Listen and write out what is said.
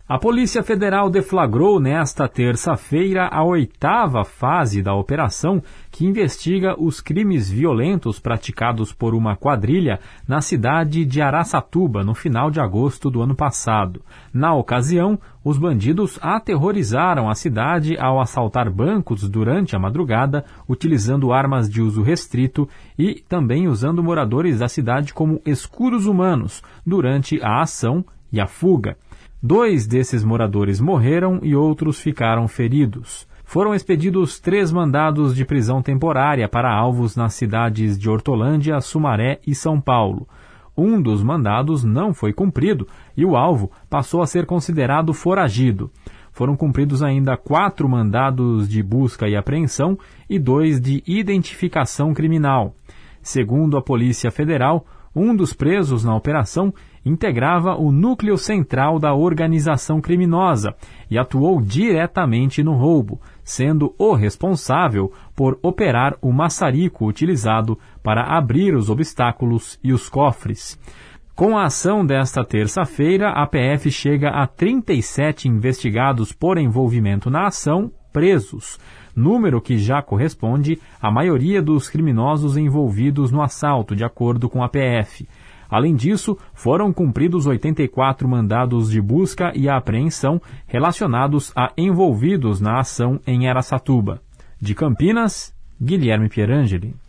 A Polícia Federal deflagrou nesta terça-feira a 8ª fase da operação que investiga os crimes violentos praticados por uma quadrilha na cidade de Araçatuba no final de agosto do ano passado. Na ocasião, os bandidos aterrorizaram a cidade ao assaltar bancos durante a madrugada, utilizando armas de uso restrito e também usando moradores da cidade como escudos humanos durante a ação e a fuga. 2 desses moradores morreram e outros ficaram feridos. Foram expedidos 3 mandados de prisão temporária para alvos nas cidades de Hortolândia, Sumaré e São Paulo. Um dos mandados não foi cumprido e o alvo passou a ser considerado foragido. Foram cumpridos ainda 4 mandados de busca e apreensão e 2 de identificação criminal. Segundo a Polícia Federal, um dos presos na operação integrava o núcleo central da organização criminosa e atuou diretamente no roubo, sendo o responsável por operar o maçarico utilizado para abrir os obstáculos e os cofres. Com a ação desta terça-feira, a PF chega a 37 investigados por envolvimento na ação presos, número que já corresponde à maioria dos criminosos envolvidos no assalto, de acordo com a PF. Além disso, foram cumpridos 84 mandados de busca e apreensão relacionados a envolvidos na ação em Araçatuba. De Campinas, Guilherme Pierangeli.